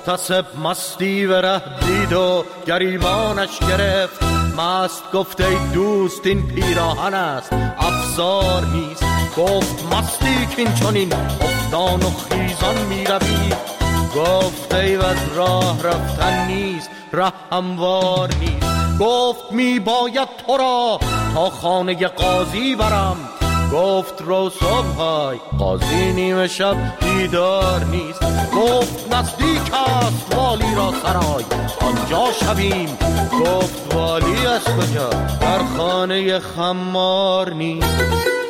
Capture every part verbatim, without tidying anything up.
محتسب مستی و ره دید و گریبانش گرفت. مست گفت ای دوست این پیراهن است افسار نیست. گفت مستی کین چنین افتان و خیزان می روی. گفت ای و راه رفتن نیست ره هموار نیست. گفت می باید تو را تا خانه قاضی برم. گفت رو صبحای قاضی نیمه شب دیدار نیست. گفت نزدیک است والی را سرای آنجا شویم. گفت والی از کجا در خانه خمار نیست.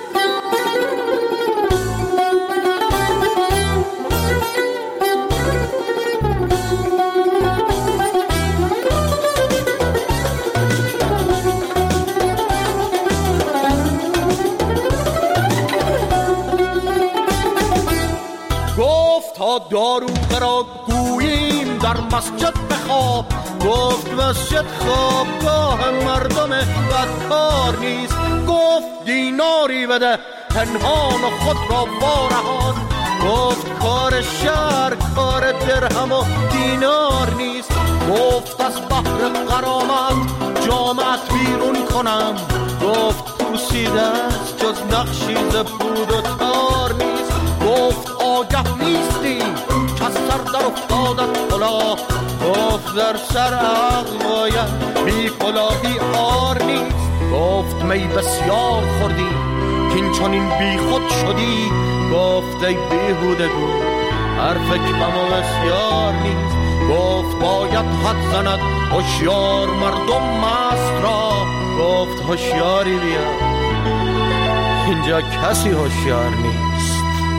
تا داروغه را گوییم در مسجد بخواب. گفت مسجد خوابگاه مردم بدکار نیست. گفت دیناری بده پنهان و خود را وارهان. گفت کار شهر کار درهم و دینار نیست. گفت از بحر غرامت جامعت بیرون کنم. گفت پوسیده است جز نقشی ز پود و تار نیست. گفت آگه نیستی که از سر در افتادت کلاه. گفت در سر عقل باید بی کلاهی آر نیست. گفت می بسیار خوردی کین چنین بی خود شدی. گفت ای بیهودگو حرف کم و بسیار نیست. گفت باید حد زند هوشیار مردم مست را. گفت هوشیاری بیا اینجا کسی هوشیار نیست.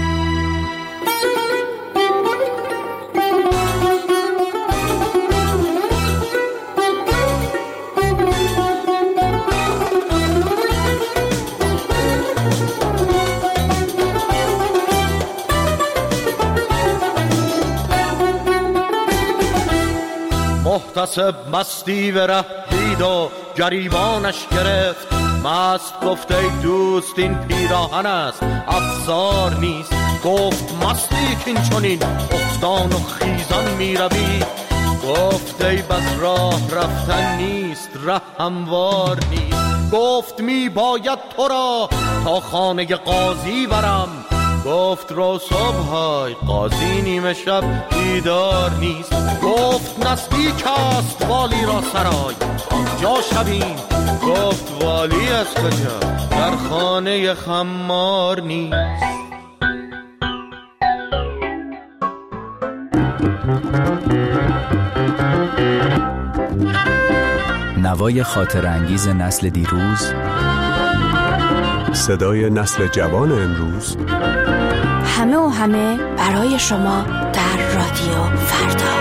محتسب مستی و ره دید و گریبانش گرفت. مست گفت ای دوست این پیراهن است افسار نیست. گفت مستی کین چنین افتان و خیزان می روی. گفت ای بس راه رفتن نیست ره هموار نیست. گفت می باید تو را تا خانه قاضی برم. گفت رو صبحای قاضی نیمه شب دیدار نیست. گفت نزدیک است والی را سرای آنجا شویم. گفت والی از کجا در خانه خمار نیست. نوای خاطر انگیز نسل دیروز، صدای نسل جوان امروز، همه و همه برای شما در رادیو فردا.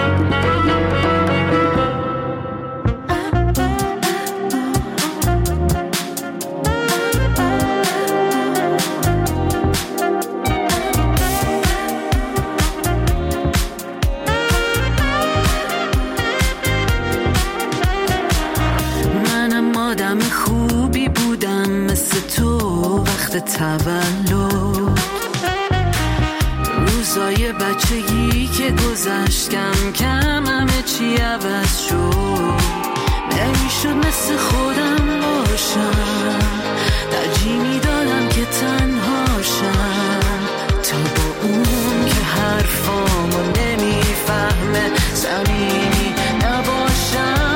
منم آدم خوبی بودم مثل تو وقت تولد. روزای بچگی که گذشت کم کم همه چی عوض شد. نمیشد مثل خودم باشم، ترجیح میدادم که تنهاشم تا با اون که حرفامو نمیفهمه صمیمی نباشم.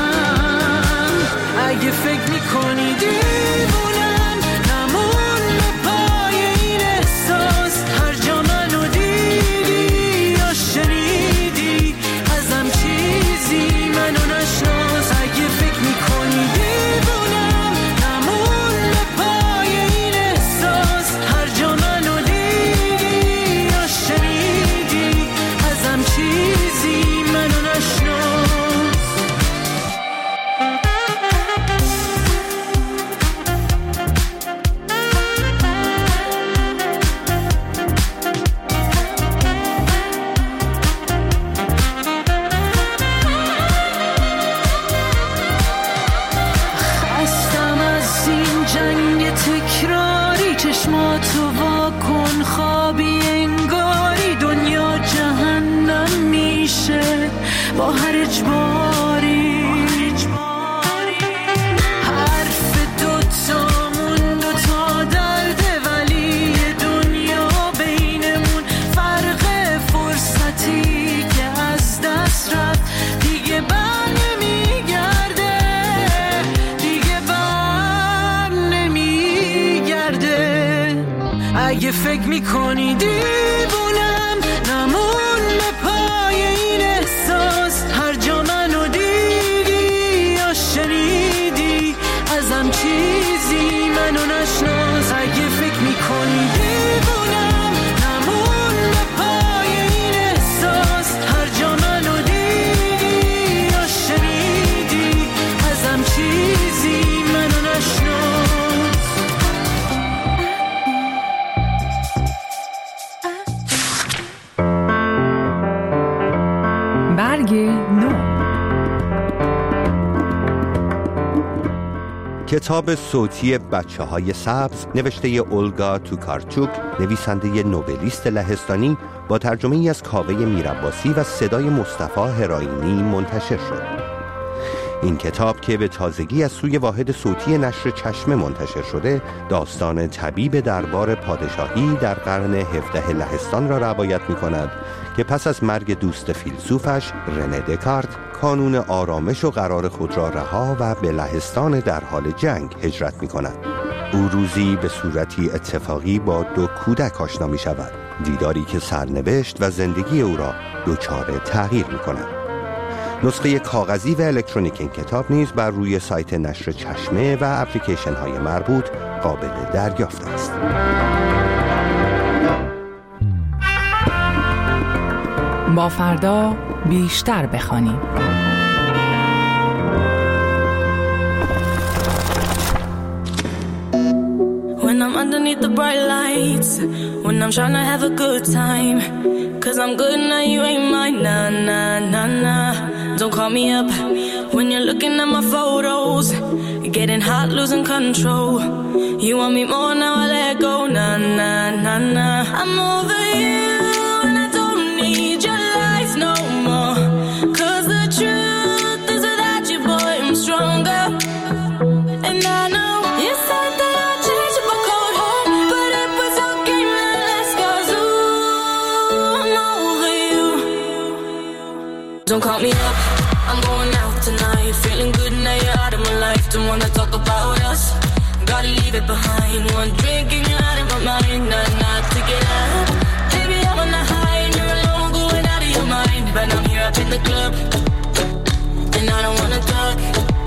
اگه فکر میکنی دیوونم نمون پای این احساس. هر جا منو دیدی یا شنیدی ازم چیزی منو نشناس. اگه فکر میکنی دیوونم نمون پای اجباری. حرف دوتامون دوتا درده ولی دنیا بینمون فرق فرصتی که از دست رفت دیگه بر نمیگرده، دیگه بر نمیگرده. اگه فکر میکنی دیوونم نمون به پای این احساس، هر جا منو دیدی یا شنیدی ازم چیزی منو نشناس. اگه فکر میکنی دیوونم نمون به پای این احساس، هر جا منو دیدی یا شنیدی ازم چیزی منو نشناس. برگ نو. کتاب صوتی بچه های سبز نوشته اولگا توکارچوک، نویسنده نوبلیست لهستانی، با ترجمه ای از کاوه میرعباسی و صدای مصطفی هرائینی منتشر شد. این کتاب که به تازگی از سوی واحد صوتی نشر چشمه منتشر شده، داستان طبیب دربار پادشاهی در قرن هفدهم لهستان را روایت می کند که پس از مرگ دوست فیلسوفش رنه دکارت کانون آرامش و قرار خود را رها و به لهستان در حال جنگ هجرت می کند. او روزی به صورتی اتفاقی با دو کودک آشنا می شود، دیداری که سرنوشت و زندگی او را دچار تغییر می کند. نسخه کاغذی و الکترونیک این کتاب نیز بر روی سایت نشر چشمه و اپلیکیشن های مربوط قابل دریافت است. با فردا بیشتر بخوانیم. When I'm underneath the bright lights, when I'm trying to have a good time, cause I'm good now, you ain't mine, nah, nah, nah, nah. Don't call me up when you're looking at my photos, getting hot, losing control. You want me more, now I let go, nah, nah, nah, nah. I'm over you and I don't need your lies no more, cause the truth is without you, boy, I'm stronger. And I know you said that I'd change up a cold heart, but it was your game that last, cause ooh, I'm over you. Don't call me up, I'm going out tonight, feeling good now you're out of my life. Don't wanna talk about us, gotta leave it behind. One drink and you're out of my mind, not, not to get out. Baby, I'm on the high and you're alone, going out of your mind. But I'm here up in the club, and I don't wanna talk,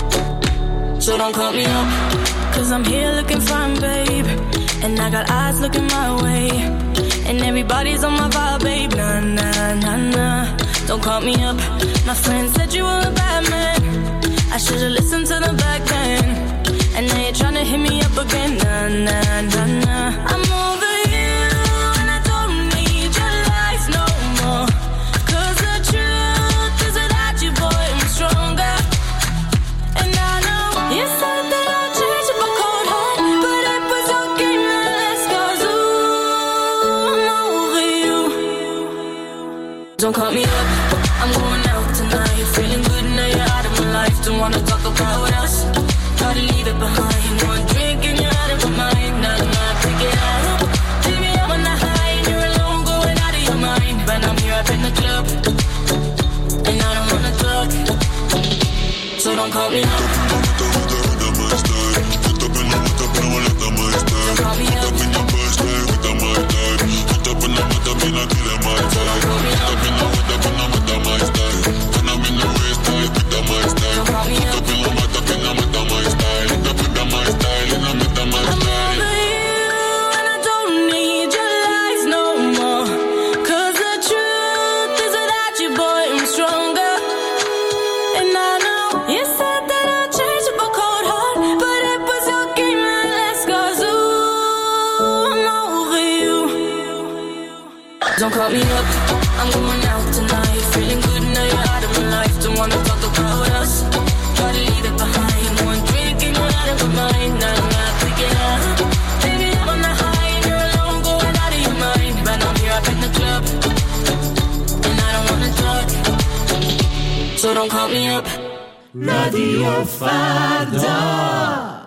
so don't call me up, cause I'm here looking fine, babe, and I got eyes looking my way, and everybody's on my vibe, babe, nah, nah, nah, nah. Don't call me up, my friend said you were a bad man, I should've listened to the back then, and now you're tryna hit me up again, nah, nah, nah, nah. I'm over you, and I don't need your lies no more, cause the truth is without you, boy, I'm stronger. And I know you said that I'd change up a cold heart, but it was your game that last, cause ooh, I'm over you. Don't call me up, I'm going out tonight, feeling good now you're out of my life. Don't wanna talk about us, gotta leave it behind. One drink and you're out of my mind, not enough to get out. Baby, I'm on the high and you're alone, going out of your mind. But I'm here up in the club, and I don't wanna talk, so don't call me up. Don't call me up, I'm going out tonight, feeling good now you're out of my life. Don't wanna talk about us, gotta leave it behind. One drink and you're out of my mind, not enough to get out. Baby, I'm on the high and you're alone, going out of your mind. But I'm here up in the club, and I don't wanna talk, so don't don't call me up. رادیو فردا.